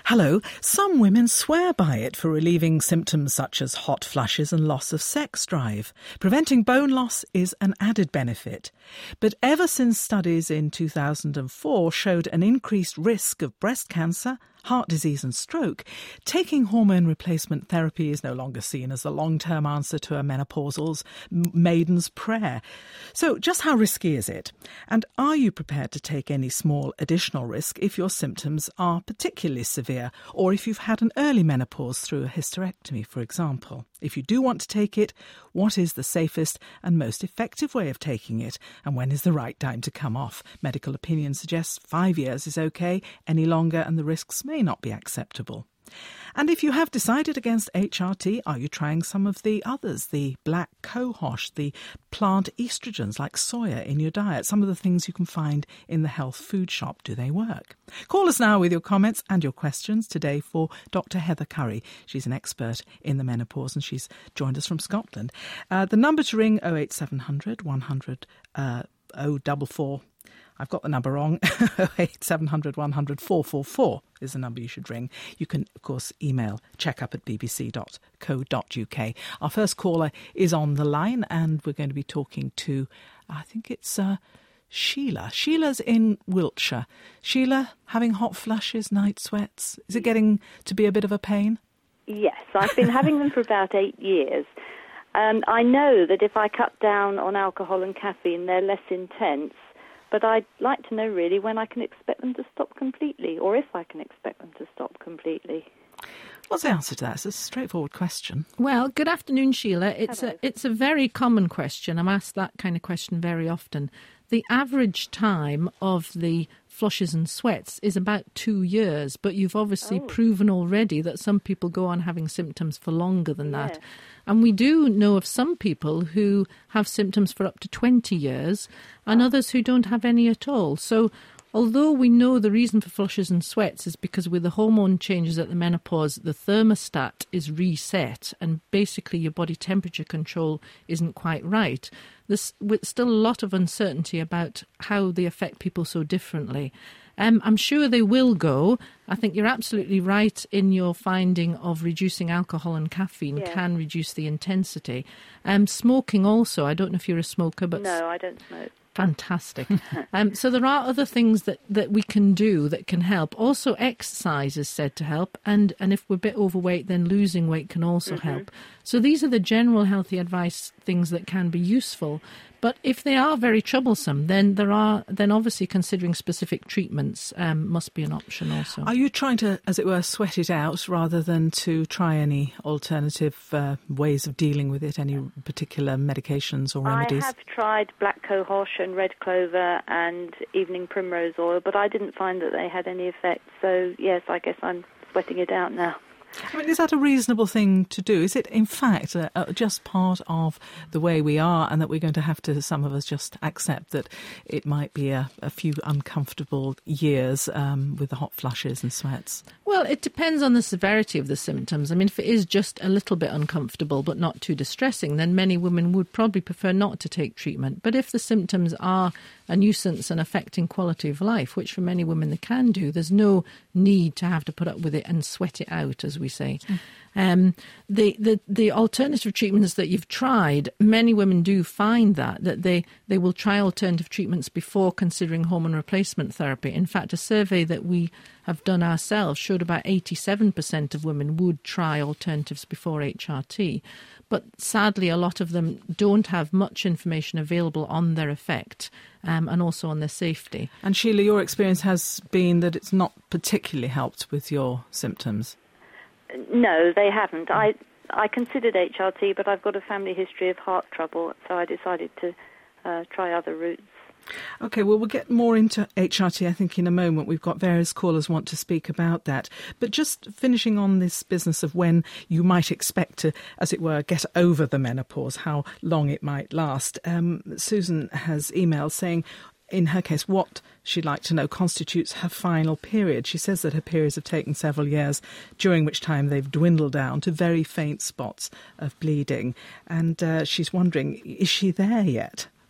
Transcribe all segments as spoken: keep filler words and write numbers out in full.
Hello. Some women swear by it for relieving symptoms such as hot flushes and loss of sex drive. Preventing bone loss is an added benefit. But ever since studies in two thousand four showed an increased risk of breast cancer, heart disease and stroke, taking hormone replacement therapy is no longer seen as the long-term answer to a menopausal's maiden's prayer. So just how risky is it? And are you prepared to take any small additional risk if your symptoms are particularly severe, or if you've had an early menopause through a hysterectomy, for example? If you do want to take it, what is the safest and most effective way of taking it? And when is the right time to come off? Medical opinion suggests five years is okay, any longer and the risks may not be acceptable. And if you have decided against H R T, are you trying some of the others, the black cohosh, the plant estrogens like soya in your diet, some of the things you can find in the health food shop? Do they work? Call us now with your comments and your questions today for Doctor Heather Curry. She's an expert in the menopause and she's joined us from Scotland. Uh, the number to ring oh eight seven hundred, one hundred, uh, oh four four. I've got the number wrong. oh eight seven hundred, one hundred, four four four is the number you should ring. You can, of course, email checkup at b b c dot co dot u k. Our first caller is on the line and we're going to be talking to, I think it's uh, Sheila. Sheila's in Wiltshire. Sheila, having hot flushes, night sweats. Is it getting to be a bit of a pain? Yes, I've been having them for about eight years. And I know that if I cut down on alcohol and caffeine, they're less intense. But I'd like to know really when I can expect them to stop completely, or if I can expect them to stop completely. What's the answer to that? It's a straightforward question. Well, good afternoon, Sheila. It's Hello. a it's a very common question. I'm asked that kind of question very often. The average time of the flushes and sweats is about two years, but you've obviously Oh. proven already that some people go on having symptoms for longer than that. Yes. And we do know of some people who have symptoms for up to twenty years and others who don't have any at all. So although we know the reason for flushes and sweats is because with the hormone changes at the menopause, the thermostat is reset and basically your body temperature control isn't quite right, there's still a lot of uncertainty about how they affect people so differently. Um, I'm sure they will go. I think you're absolutely right in your finding of reducing alcohol and caffeine Yeah. can reduce the intensity. Um, smoking also, I don't know if you're a smoker, but No, I don't smoke. fantastic. um, so there are other things that, that we can do that can help. Also, exercise is said to help, and, and if we're a bit overweight, then losing weight can also Mm-hmm. help. So these are the general healthy advice things that can be useful. But if they are very troublesome, then there are then obviously considering specific treatments um, must be an option also. Are you trying to, as it were, sweat it out rather than to try any alternative uh, ways of dealing with it, any particular medications or remedies? I have tried black cohosh and red clover and evening primrose oil, but I didn't find that they had any effect. So, yes, I guess I'm sweating it out now. I mean, is that a reasonable thing to do? Is it, in fact, uh, uh, just part of the way we are and that we're going to have to, some of us, just accept that it might be a, a few uncomfortable years um, with the hot flushes and sweats? Well, it depends on the severity of the symptoms. I mean, if it is just a little bit uncomfortable but not too distressing, then many women would probably prefer not to take treatment. But if the symptoms are a nuisance and affecting quality of life, which for many women they can do, there's no need to have to put up with it and sweat it out, as we say. Mm. Um, the, the the alternative treatments that you've tried, many women do find that, that they, they will try alternative treatments before considering hormone replacement therapy. In fact, a survey that we have done ourselves showed about eighty-seven percent of women would try alternatives before H R T. But sadly, a lot of them don't have much information available on their effect um, and also on their safety. And Sheila, your experience has been that it's not particularly helped with your symptoms. No, they haven't. I I considered H R T, but I've got a family history of heart trouble, so I decided to uh, try other routes. OK, well, we'll get more into H R T, I think, in a moment. We've got various callers want to speak about that. But just finishing on this business of when you might expect to, as it were, get over the menopause, how long it might last. Um, Susan has emailed saying, in her case, what she'd like to know constitutes her final period. She says that her periods have taken several years, during which time they've dwindled down to very faint spots of bleeding. And uh, she's wondering, is she there yet?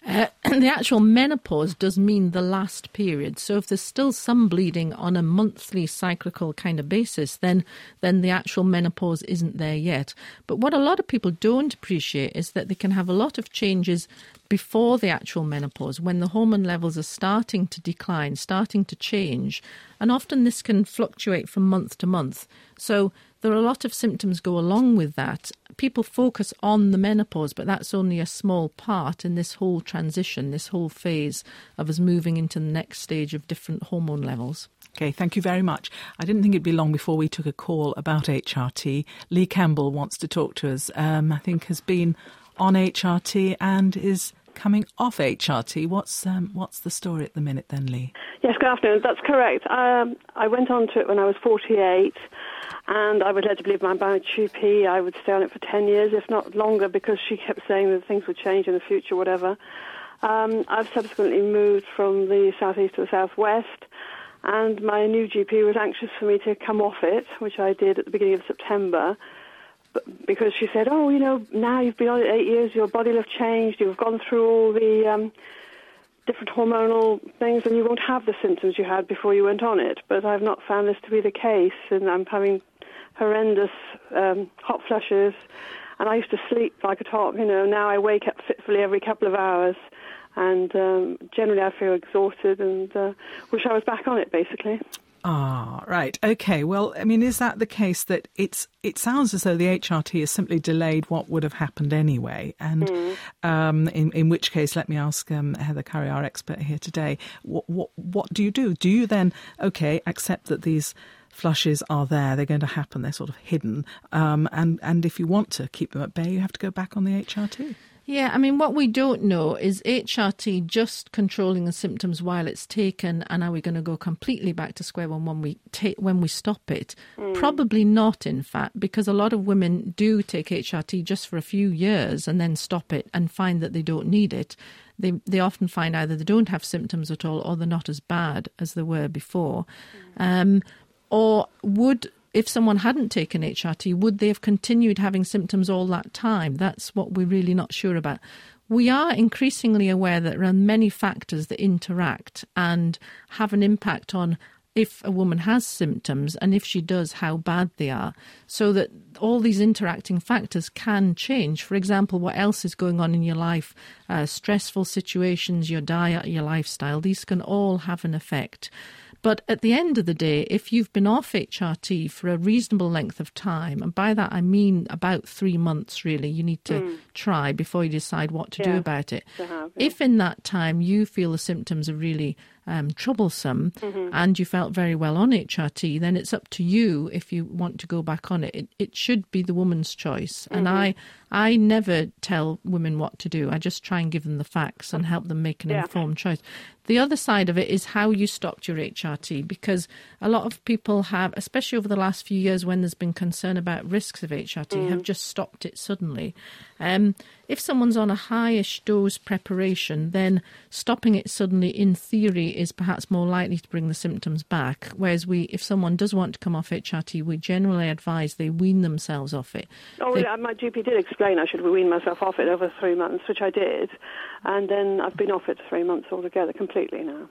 Uh, and the actual menopause does mean the last period. So if there's still some bleeding on a monthly cyclical kind of basis, then then the actual menopause isn't there yet. But what a lot of people don't appreciate is that they can have a lot of changes before the actual menopause, when the hormone levels are starting to decline, starting to change. And often this can fluctuate from month to month. So there are a lot of symptoms go along with that. People focus on the menopause, but that's only a small part in this whole transition, this whole phase of us moving into the next stage of different hormone levels. OK, thank you very much. I didn't think it'd be long before we took a call about H R T. Lee Campbell wants to talk to us, um, I think has been on H R T and is coming off H R T. What's um, what's the story at the minute then, Lee? Yes, good afternoon. That's correct. Um, I went on to it when I was forty-eight, and I was led to believe by my G P I would stay on it for ten years, if not longer, because she kept saying that things would change in the future, whatever. Um, I've subsequently moved from the southeast to the southwest, and my new G P was anxious for me to come off it, which I did at the beginning of September, because she said, oh, you know, now you've been on it eight years, your body will have changed, you've gone through all the um, different hormonal things, and you won't have the symptoms you had before you went on it. But I've not found this to be the case, and I'm having horrendous um, hot flushes, and I used to sleep like a top, you know, now I wake up fitfully every couple of hours, and um, generally I feel exhausted and uh, wish I was back on it, basically. Ah, right. OK. Well, I mean, is that the case that it's it sounds as though the H R T has simply delayed what would have happened anyway? And mm. um, in, in which case, let me ask um, Heather Curry, our expert here today, what, what, what do you do? Do you then, OK, accept that these flushes are there, they're going to happen, they're sort of hidden, um, and, and if you want to keep them at bay, you have to go back on the H R T? Yeah, I mean, what we don't know is H R T just controlling the symptoms while it's taken, and are we going to go completely back to square one when we take when we stop it? Mm. Probably not, in fact, because a lot of women do take H R T just for a few years and then stop it and find that they don't need it. They they often find either they don't have symptoms at all or they're not as bad as they were before. Mm. Um, or would... If someone hadn't taken H R T, would they have continued having symptoms all that time? That's what we're really not sure about. We are increasingly aware that there are many factors that interact and have an impact on if a woman has symptoms, and if she does, how bad they are. So that all these interacting factors can change. For example, what else is going on in your life, uh, stressful situations, your diet, your lifestyle, these can all have an effect. But at the end of the day, if you've been off H R T for a reasonable length of time, and by that I mean about three months really, you need to mm. try before you decide what to yeah, do about it. Have, yeah. If in that time you feel the symptoms are really um, troublesome mm-hmm. and you felt very well on H R T, then it's up to you if you want to go back on it. It, it should be the woman's choice. Mm-hmm. And I I never tell women what to do. I just try and give them the facts and help them make an yeah. informed choice. The other side of it is how you stopped your H R T, because a lot of people have, especially over the last few years when there's been concern about risks of H R T, mm. have just stopped it suddenly. Um, if someone's on a highish dose preparation, then stopping it suddenly, in theory, is perhaps more likely to bring the symptoms back. Whereas we, if someone does want to come off H R T, we generally advise they wean themselves off it. Oh, they, yeah, my G P did explain I should wean myself off it over three months, which I did. And then I've been off it three months altogether, completely now.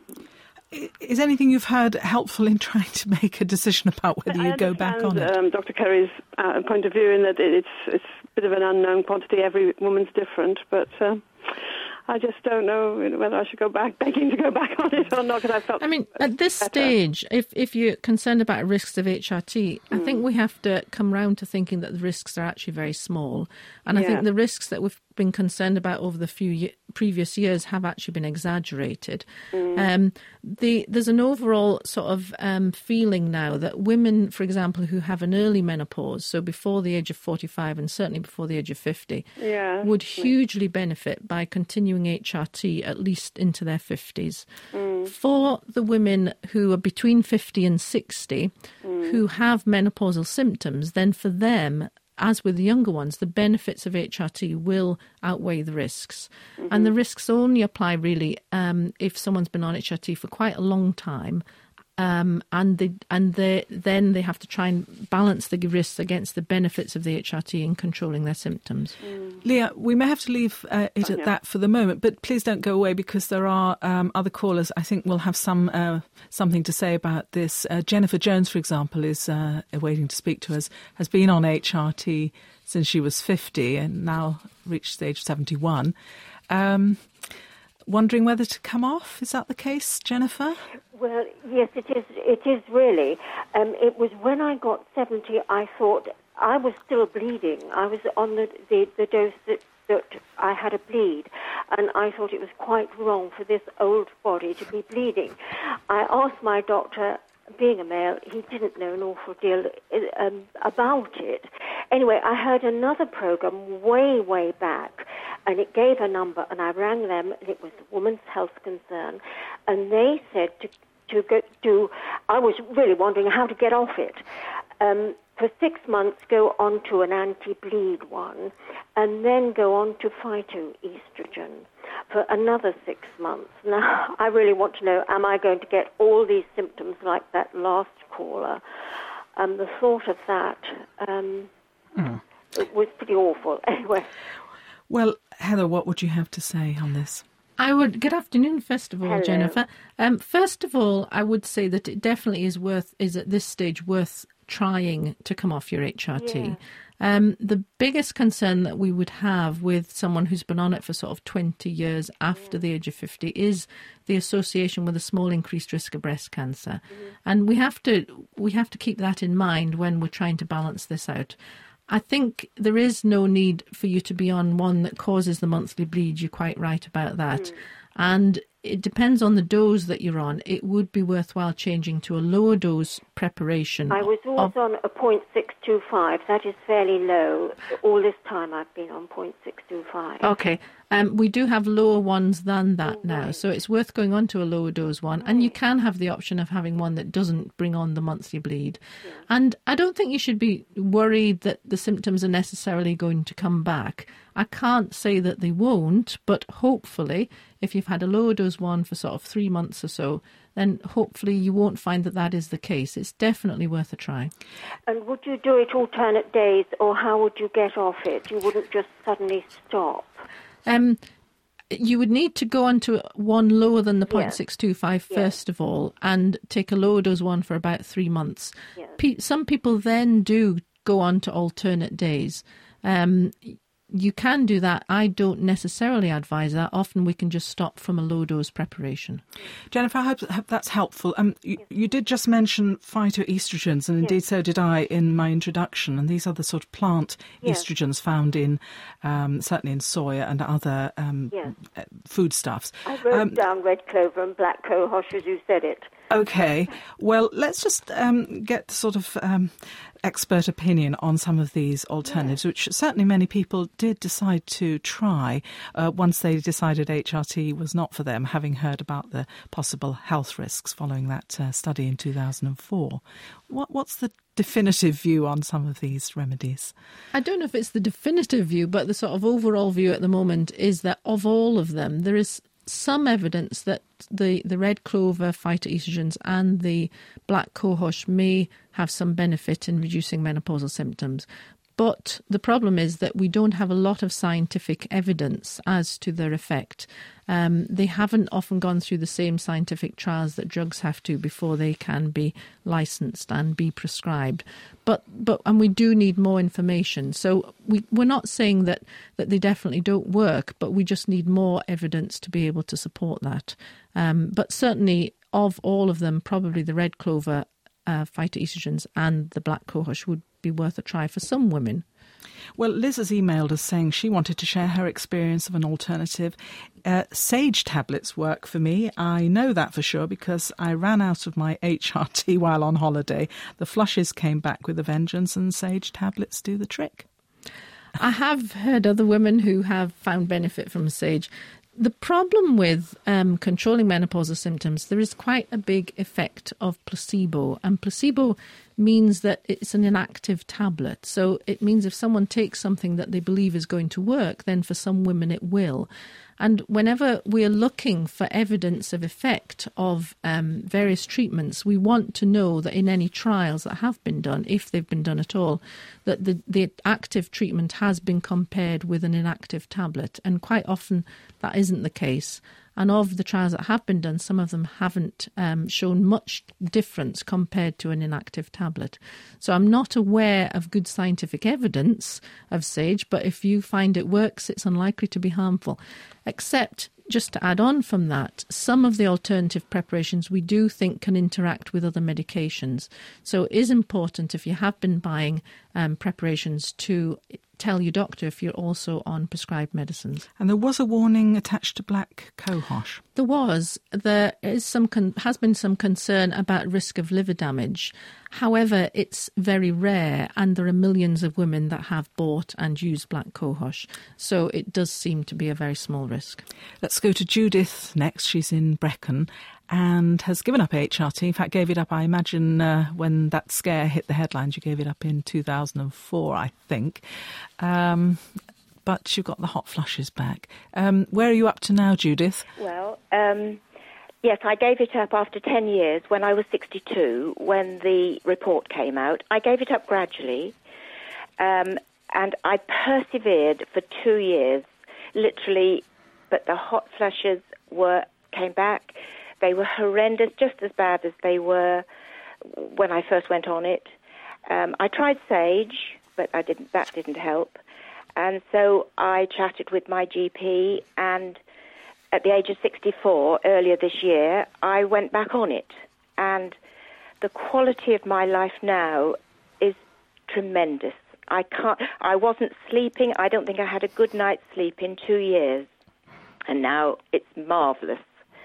Is anything you've heard helpful in trying to make a decision about whether you go back on it? Um, Doctor Curry's uh, point of view in that it's it's a bit of an unknown quantity. Every woman's different, but uh, I just don't know whether I should go back, begging to go back on it or not, because I felt I mean, at this better. stage, if, if you're concerned about risks of H R T, mm. I think we have to come round to thinking that the risks are actually very small. And yeah. I think the risks that we've been concerned about over the few ye- previous years have actually been exaggerated. Mm. Um, the, there's an overall sort of um, feeling now that women, for example, who have an early menopause, so before the age of forty-five and certainly before the age of fifty, yeah. would hugely benefit by continuing H R T at least into their fifties. Mm. For the women who are between fifty and sixty, mm. who have menopausal symptoms, then for them, as with the younger ones, the benefits of H R T will outweigh the risks. Mm-hmm. And the risks only apply really um, if someone's been on H R T for quite a long time Um, and they, and they, then they have to try and balance the risks against the benefits of the H R T in controlling their symptoms. Mm. Leah, we may have to leave uh, it at that for the moment, but please don't go away because there are um, other callers I think will have some uh, something to say about this. Uh, Jennifer Jones, for example, is uh, waiting to speak to us, has been on H R T since she was fifty and now reached the age of seventy-one. Um, wondering whether to come off. Is that the case, Jennifer? Well, yes, it is. It is really. Um, it was when I got seventy, I thought I was still bleeding. I was on the, the, the dose that, that I had a bleed, and I thought it was quite wrong for this old body to be bleeding. I asked my doctor, being a male, he didn't know an awful deal um, about it. Anyway, I heard another program way, way back, and it gave a number, and I rang them, and it was the Women's Health Concern, and they said to to go to. I was really wondering how to get off it. Um, for six months, go on to an anti-bleed one, and then go on to phytoestrogen for another six months. Now, I really want to know: am I going to get all these symptoms like that last caller? Um, the thought of that. Um, mm. It was pretty awful. Anyway. Well, Heather, what would you have to say on this? I would. Good afternoon, first of all, Hello. Jennifer. Um, first of all, I would say that it definitely is worth, is at this stage worth trying to come off your H R T. Yeah. Um, the biggest concern that we would have with someone who's been on it for sort of twenty years after yeah. the age of fifty is the association with a small increased risk of breast cancer, mm-hmm. and we have to we have to keep that in mind when we're trying to balance this out. I think there is no need for you to be on one that causes the monthly bleed. You're quite right about that. Mm. And it depends on the dose that you're on. It would be worthwhile changing to a lower dose preparation. I was always of, on a zero point six two five. That is fairly low. All this time I've been on zero point six two five. Okay. Um, we do have lower ones than that oh, now, right. so it's worth going on to a lower dose one. Right. And you can have the option of having one that doesn't bring on the monthly bleed. Yeah. And I don't think you should be worried that the symptoms are necessarily going to come back. I can't say that they won't, but hopefully, if you've had a lower dose one for sort of three months or so, then hopefully you won't find that that is the case. It's definitely worth a try. And would you do it alternate days, or how would you get off it? You wouldn't just suddenly stop? Um, you would need to go on to one lower than the zero point six two five yeah. first of all, and take a lower dose one for about three months. Yeah. Pe- some people then do go on to alternate days. Um, you can do that. I don't necessarily advise that. Often we can just stop from a low dose preparation. Jennifer, I hope, hope that's helpful. Um, you, yes. you did just mention phytoestrogens, and indeed yes. so did I in my introduction. And these are the sort of plant yes. estrogens found in, um, certainly in soya and other um, yes. foodstuffs. I wrote um, down red clover and black cohosh as you said it. Okay. Well, let's just um, get sort of um, expert opinion on some of these alternatives, yeah. which certainly many people did decide to try uh, once they decided H R T was not for them, having heard about the possible health risks following that uh, study in two thousand four. What, what's the definitive view on some of these remedies? I don't know if it's the definitive view, but the sort of overall view at the moment is that of all of them, there is some evidence that the, the red clover, phytoestrogens and the black cohosh may have some benefit in reducing menopausal symptoms. But the problem is that we don't have a lot of scientific evidence as to their effect. Um, they haven't often gone through the same scientific trials that drugs have to before they can be licensed and be prescribed. But but and we do need more information. So we, we're not saying that, that they definitely don't work, but we just need more evidence to be able to support that. Um, but certainly of all of them, probably the red clover, uh, phytoestrogens and the black cohosh would be worth a try for some women. Well, Liz has emailed us saying she wanted to share her experience of an alternative. Uh, sage tablets work for me. I know that for sure because I ran out of my H R T while on holiday. The flushes came back with a vengeance, and sage tablets do the trick. I have heard other women who have found benefit from sage. The problem with um, controlling menopausal symptoms, there is quite a big effect of placebo. And placebo means that it's an inactive tablet. So it means if someone takes something that they believe is going to work, then for some women it will. And whenever we're looking for evidence of effect of um, various treatments, we want to know that in any trials that have been done, if they've been done at all, that the, the active treatment has been compared with an inactive tablet. And quite often that isn't the case. And of the trials that have been done, some of them haven't um, shown much difference compared to an inactive tablet. So I'm not aware of good scientific evidence of sage, but if you find it works, it's unlikely to be harmful. Except, just to add on from that, some of the alternative preparations we do think can interact with other medications. So it is important, if you have been buying um, preparations, to tell your doctor if you're also on prescribed medicines. And there was a warning attached to black cohosh. There was. There is some con- has been some concern about risk of liver damage. However, it's very rare, and there are millions of women that have bought and used black cohosh. So it does seem to be a very small risk. Let's go to Judith next. She's in Brecon and has given up H R T. In fact, gave it up, I imagine, uh, when that scare hit the headlines. You gave it up in two thousand four, I think. Um, but you've got the hot flushes back. Um, where are you up to now, Judith? Well, um, yes, I gave it up after ten years when I was sixty-two, when the report came out. I gave it up gradually, um, and I persevered for two years, literally, but the hot flushes were came back. They were horrendous, just as bad as they were when I first went on it. Um, I tried sage, but I didn't. That didn't help. And so I chatted with my G P, and at the age of sixty-four, earlier this year, I went back on it. And the quality of my life now is tremendous. I can't. I wasn't sleeping. I don't think I had a good night's sleep in two years. And now it's marvellous.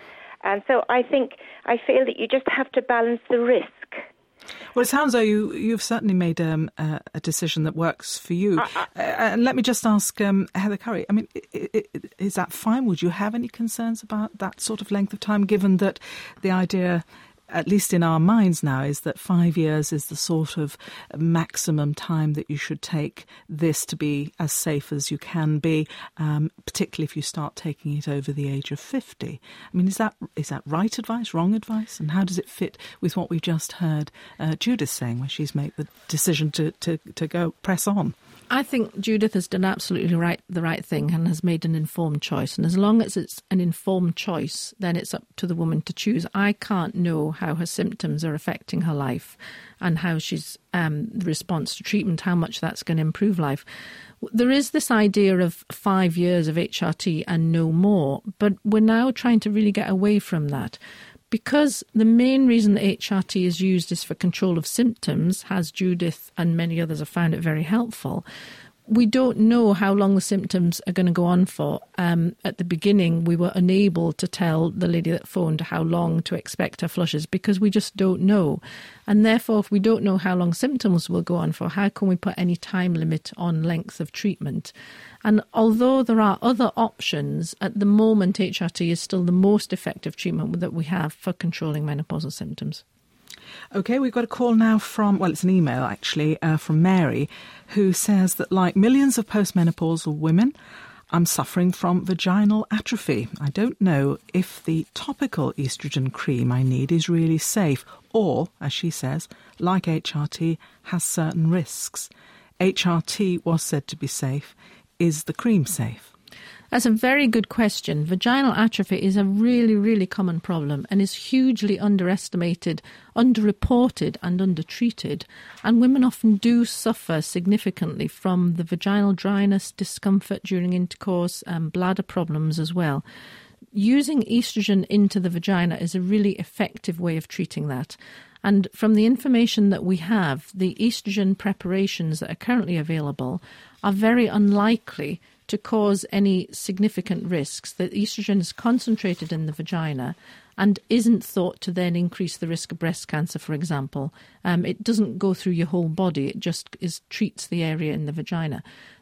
And so I think, I feel that you just have to balance the risk. Well, it sounds though you, you've certainly made um, a, a decision that works for you. Uh, uh, and let me just ask um, Heather Curry, I mean, I, I, is that fine? Would you have any concerns about that sort of length of time, given that the idea, at least in our minds now, is that five years is the sort of maximum time that you should take this to be as safe as you can be, um, particularly if you start taking it over the age of fifty. I mean, is that is that right advice, wrong advice? And how does it fit with what we've just heard uh, Judith saying, where she's made the decision to, to, to go press on? I think Judith has done absolutely right, the right thing, and has made an informed choice. And as long as it's an informed choice, then it's up to the woman to choose. I can't know how her symptoms are affecting her life and how she's um, the response to treatment, how much that's going to improve life. There is this idea of five years of H R T and no more, but we're now trying to really get away from that. Because the main reason that H R T is used is for control of symptoms, as Judith and many others have found it very helpful, we don't know how long the symptoms are going to go on for. Um, at the beginning, we were unable to tell the lady that phoned how long to expect her flushes because we just don't know. And therefore, if we don't know how long symptoms will go on for, how can we put any time limit on length of treatment? And although there are other options, at the moment H R T is still the most effective treatment that we have for controlling menopausal symptoms. OK, we've got a call now from, well, it's an email actually, uh, from Mary, who says that like millions of postmenopausal women, I'm suffering from vaginal atrophy. I don't know if the topical estrogen cream I need is really safe or, as she says, like H R T, has certain risks. H R T was said to be safe. Is the cream safe? That's a very good question. Vaginal atrophy is a really, really common problem and is hugely underestimated, underreported and undertreated. And women often do suffer significantly from the vaginal dryness, discomfort during intercourse, and bladder problems as well. Using estrogen into the vagina is a really effective way of treating that. And from the information that we have, the estrogen preparations that are currently available are very unlikely to cause any significant risks. The estrogen is concentrated in the vagina and isn't thought to then increase the risk of breast cancer, for example. Um, it doesn't go through your whole body, it just is treats the area in the vagina.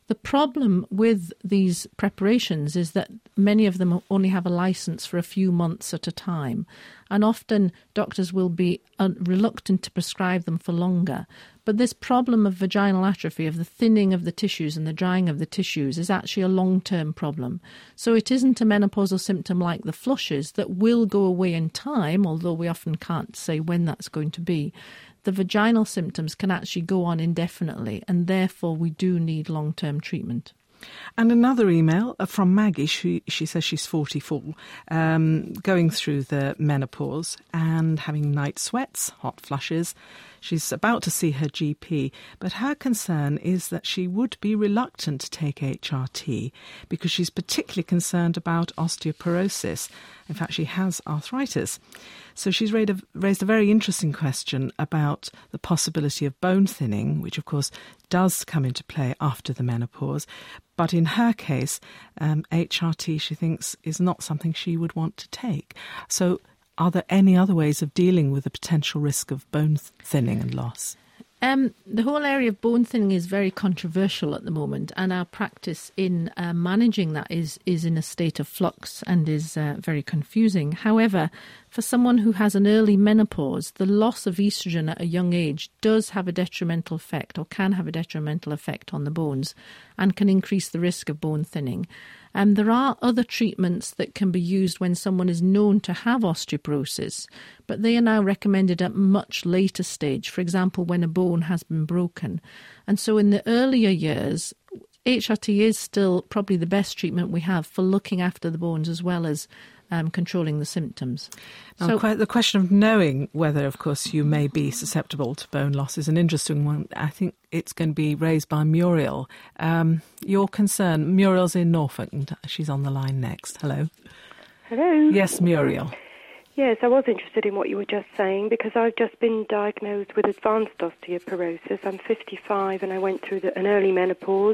The problem with these preparations is that many of them only have a licence for a few months at a time, and often doctors will be uh, reluctant to prescribe them for longer. But this problem of vaginal atrophy, of the thinning of the tissues and the drying of the tissues, is actually a long-term problem. So it isn't a menopausal symptom like the flushes that will go away in time, although we often can't say when that's going to be. The vaginal symptoms can actually go on indefinitely, and therefore we do need long-term treatment. And another email from Maggie. She, she says she's forty-four, um, going through the menopause and having night sweats, hot flushes. She's about to see her G P, but her concern is that she would be reluctant to take H R T because she's particularly concerned about osteoporosis. In fact, she has arthritis. So she's raised a, raised a very interesting question about the possibility of bone thinning, which of course does come into play after the menopause. But in her case, um, H R T, she thinks, is not something she would want to take. So are there any other ways of dealing with the potential risk of bone thinning and loss? Um, the whole area of bone thinning is very controversial at the moment, and our practice in uh, managing that is, is in a state of flux and is uh, very confusing. However, for someone who has an early menopause, the loss of estrogen at a young age does have a detrimental effect, or can have a detrimental effect on the bones, and can increase the risk of bone thinning. Um, there are other treatments that can be used when someone is known to have osteoporosis, but they are now recommended at a much later stage, for example, when a bone has been broken. And so in the earlier years, H R T is still probably the best treatment we have for looking after the bones as well as um, controlling the symptoms. Now, so, quite the question of knowing whether, of course, you may be susceptible to bone loss is an interesting one. I think it's going to be raised by Muriel. Um, your concern, Muriel's in Norfolk, and she's on the line next. Hello. Hello. Yes, Muriel. Yes, I was interested in what you were just saying because I've just been diagnosed with advanced osteoporosis. I'm fifty-five and I went through the, an early menopause,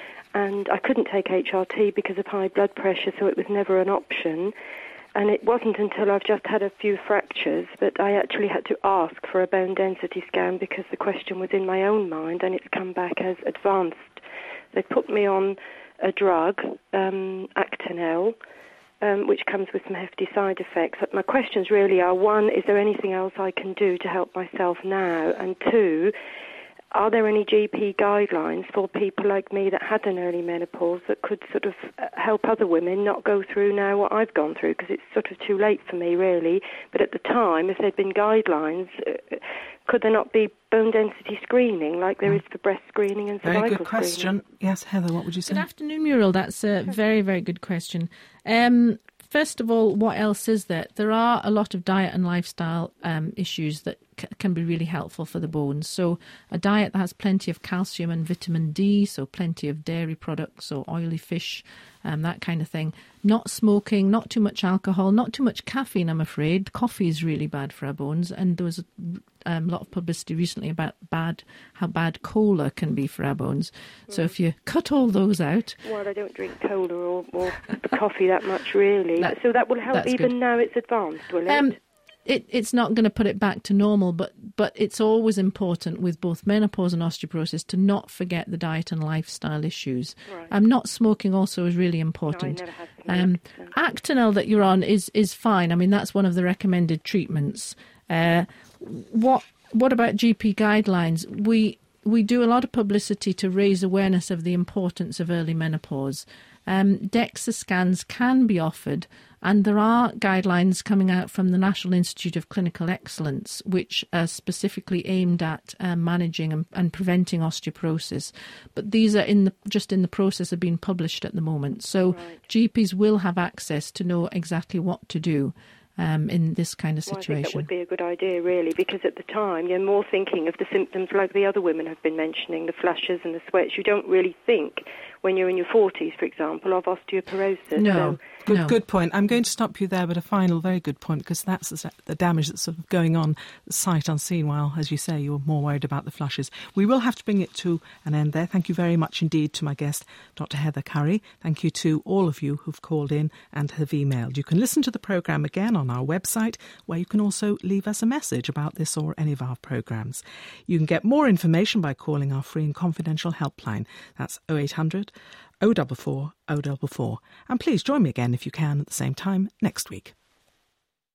and I couldn't take H R T because of high blood pressure, so it was never an option. And it wasn't until I've just had a few fractures that I actually had to ask for a bone density scan because the question was in my own mind and it's come back as advanced. They put me on a drug, um, Actonel, um, which comes with some hefty side effects. But my questions really are, one, is there anything else I can do to help myself now? And two, are there any G P guidelines for people like me that had an early menopause that could sort of help other women not go through now what I've gone through? Because it's sort of too late for me, really. But at the time, if there'd been guidelines, uh, could there not be bone density screening like there is for breast screening and cervical screening? Very good question. Screening? Yes, Heather, what would you say? Good afternoon, Muriel. That's a very, very good question. Um, First of all, what else is there? There are a lot of diet and lifestyle um, issues that c- can be really helpful for the bones. So a diet that has plenty of calcium and vitamin D, so plenty of dairy products or oily fish, um, that kind of thing. Not smoking, not too much alcohol, not too much caffeine, I'm afraid. Coffee is really bad for our bones, and there was a um, lot of publicity recently about bad how bad cola can be for our bones. Mm. So if you cut all those out... Well, I don't drink cola or, or coffee that much, really. That, so that will help even good. now it's advanced, will it? Um, It, it's not going to put it back to normal, but, but it's always important with both menopause and osteoporosis to not forget the diet and lifestyle issues. Right. Um, not smoking also is really important. No, I never had um, Actonel that you're on is, is fine. I mean, that's one of the recommended treatments. Uh, what what about G P guidelines? We we do a lot of publicity to raise awareness of the importance of early menopause. Um, DEXA scans can be offered, and there are guidelines coming out from the National Institute of Clinical Excellence which are specifically aimed at um, managing and, and preventing osteoporosis. But these are in the, just in the process of being published at the moment. So right. G Ps will have access to know exactly what to do um, in this kind of situation. Well, I think that would be a good idea, really, because at the time you're more thinking of the symptoms like the other women have been mentioning, the flushes and the sweats. You don't really think when you're in your forties, for example, of osteoporosis. No. So, Good, No. good point. I'm going to stop you there, but a final, very good point, because that's the, the damage that's sort of going on sight unseen, while, as you say, you're more worried about the flushes. We will have to bring it to an end there. Thank you very much indeed to my guest, Doctor Heather Curry. Thank you to all of you who've called in and have emailed. You can listen to the programme again on our website, where you can also leave us a message about this or any of our programmes. You can get more information by calling our free and confidential helpline. That's oh eight hundred, oh four four, oh four four. And please join me again if you can at the same time next week.